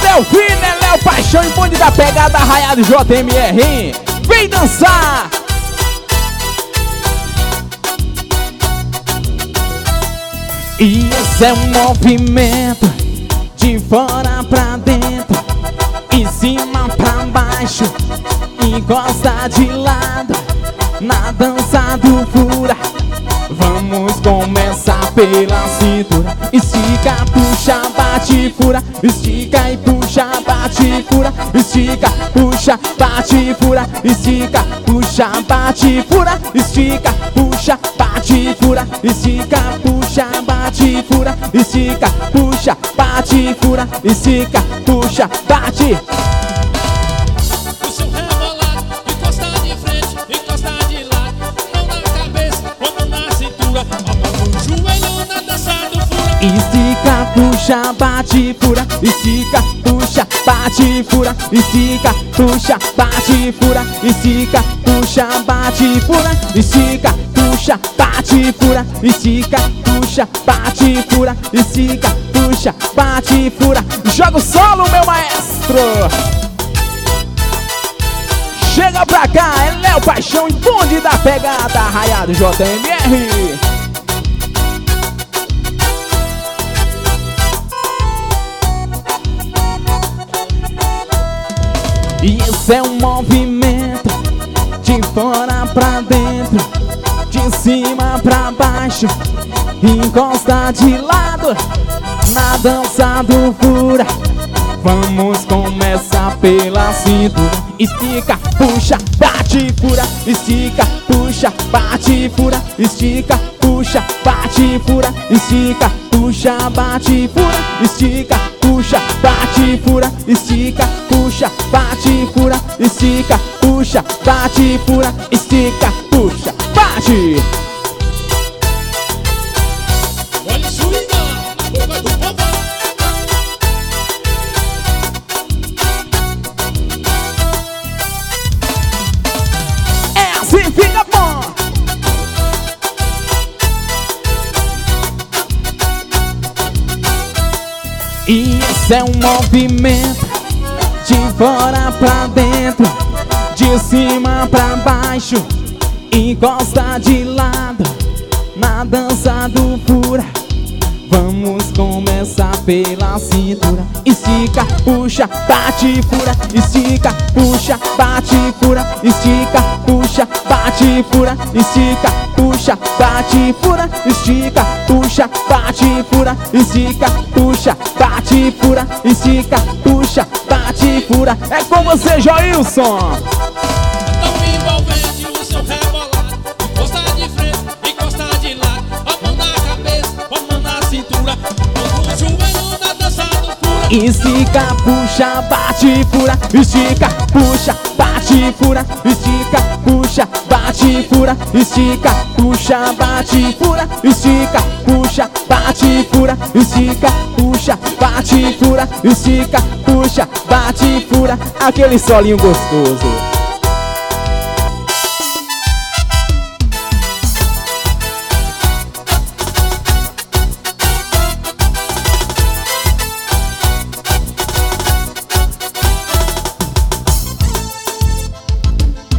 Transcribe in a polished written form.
Delfino, é Léo Paixão e bonde da pegada Raiado JMR. Vem dançar! E esse é um movimento de fora pra dentro, em cima pra baixo, encosta de lado, na dança do fura. Vamos começar pela cintura. Estica, puxa, bate, fura. Estica e puxa, bate, fura. Estica, puxa, bate, fura. Estica, puxa, bate, fura. Estica, puxa, bate, fura. Estica, puxa, bate, fura. Estica, puxa, bate, fura. Estica, puxa, bate. Estica, puxa, bate, fura. Estica, puxa, bate, fura. Estica, puxa, bate, fura. Estica, puxa, bate, fura. Estica, puxa, bate, fura. Estica, puxa, bate, fura. Estica, puxa, bate, fura. Joga o solo, meu maestro. Chega pra cá, é Léo Paixão e bonde da pegada Raiado JMR. E esse é um movimento de fora pra dentro, de cima pra baixo, encosta de lado, na dança do fura. Vamos começar pela cintura. Estica, puxa, bate, fura. Estica, puxa, bate, fura. Estica, puxa, bate, fura. Estica, puxa, bate, fura. Estica, puxa, bate, fura. Estica, puxa, bate, fura. Estica, puxa, bate, fura. Estica, puxa, bate. Olha o swing na boca do povo. É assim, fica bom. E esse é um movimento de fora pra dentro, de cima pra baixo, encosta de lado, na dança do fura. Vamos começar pela cintura. Estica, puxa, bate, fura. Estica, puxa, bate, fura. Estica, puxa, bate, fura. Estica, puxa, bate, fura. Estica, puxa, bate, fura. Estica, puxa, bate, fura. Estica, puxa, bate, fura. É com você, Joilson. Tão envolvente o seu rebolado. Encosta de frente, encosta de lado. A mão na cabeça, a mão na cintura. O joelho na dança do fura. Estica, puxa, bate, fura. Estica, puxa, bate, fura. Estica, puxa, bate, fura. Estica, puxa, bate, fura. Estica, puxa, bate, fura. Estica, puxa, bate, fura. Estica, puxa, bate, fura. Aquele solinho gostoso.